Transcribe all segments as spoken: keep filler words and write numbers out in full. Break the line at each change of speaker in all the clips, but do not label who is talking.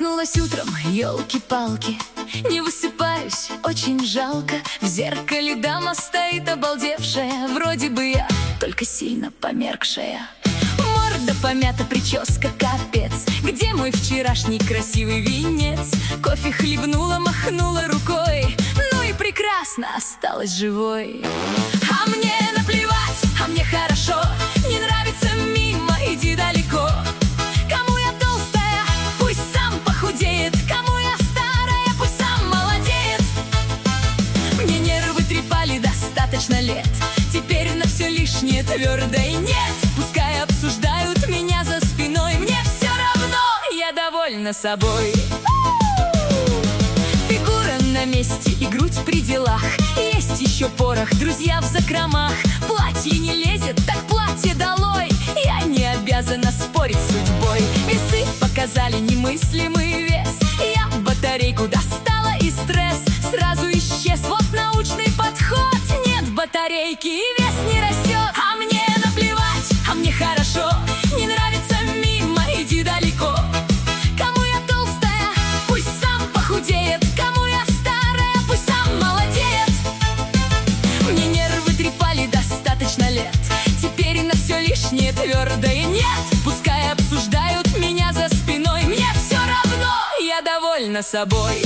Проснулась утром, елки-палки, не высыпаюсь, очень жалко. В зеркале дама стоит обалдевшая, вроде бы я, только сильно померкшая. Морда помята, прическа капец. Где мой вчерашний красивый венец? Кофе хлебнула, махнула рукой. Ну и прекрасно, осталась живой. А мне наплевать, а мне хорошо. Не нравится мимо, иди далеко. Кому я толстая, пусть сам похудеет. Кому я старая, пусть сам молодеет. Мне нервы трепали достаточно лет. Теперь на все лишнее твердое нет. Пускай обсуждают меня за спиной, мне все равно, я довольна собой. Фигура на месте и грудь при делах. Есть еще порох, друзья в закромах. Платье не лезет, так платье долой. Я не обязана спорить с судьбой. Весы показали немыслимый вес. Я батарейку достала, и стресс сразу исчез. Вот научный подход. Нет батарейки, и вес не растет. А мне наплевать, а мне хорошо. Не нравится мимо, иди далеко. Кому я толстая, пусть сам похудеет. Кому я старая, пусть сам молодеет. Мне нервы трепали достаточно лет. Теперь на все лишнее твердое нет. Пускай обсуждают меня за спиной, мне все равно, я довольна собой.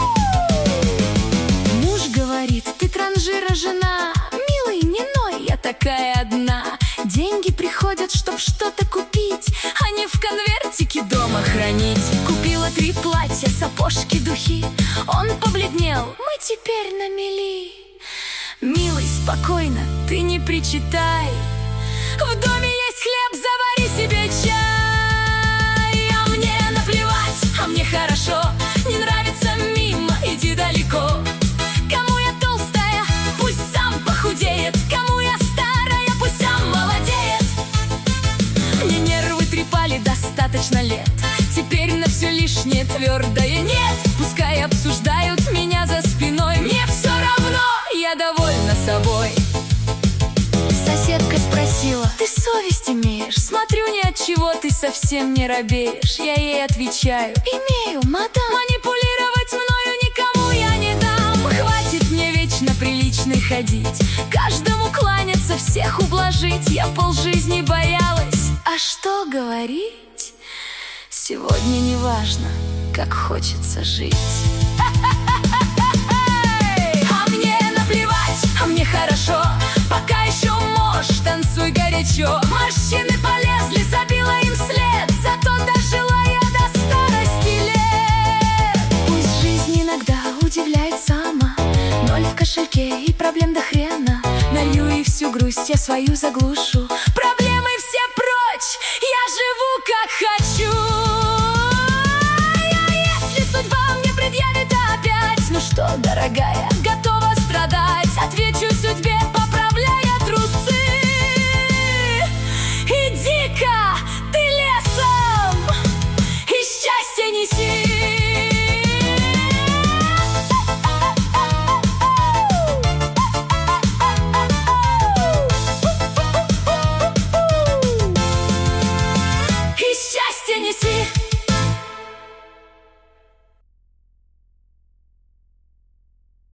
Муж говорит, ты транжира жена. Милый, не ной, я такая одна. Деньги приходят, чтоб что-то купить, а не в конвертике дома хранить. Купила три платья, сапожки, духи. Он побледнел, мы теперь на мели. Милый, спокойно, ты не причитай. В доме есть хлеб, завари себе чай. А мне наплевать, а мне хорошо. Не нравится мимо, иди далеко. Кому я толстая, пусть сам похудеет. Кому я старая, пусть сам молодеет. Мне нервы трепали достаточно лет. Теперь на все лишнее твердое нет. Пускай обсуждают меня за спиной, мне все равно, я довольна собой. Соседка спросила, ты совесть имеешь? Смотрю, ни от чего ты совсем не робеешь. Я ей отвечаю, имею, мадам. Манипулировать мною никому я не дам. Хватит мне вечно приличной ходить, каждому кланяться, всех ублажить. Я полжизни боялась, а что говорить? Сегодня не важно, как хочется жить. А мне наплевать, а мне хорошо. Пока еще можешь, танцуй горячо. Морщины полезли, забила им след. Зато дожила я до старости лет. Пусть жизнь иногда удивляет сама. Ноль в кошельке и проблем до хрена. Налью и всю грусть я свою заглушу. Проблемы все прочь, я живу как хочу. А если судьба мне предъявит опять, ну что, дорогая,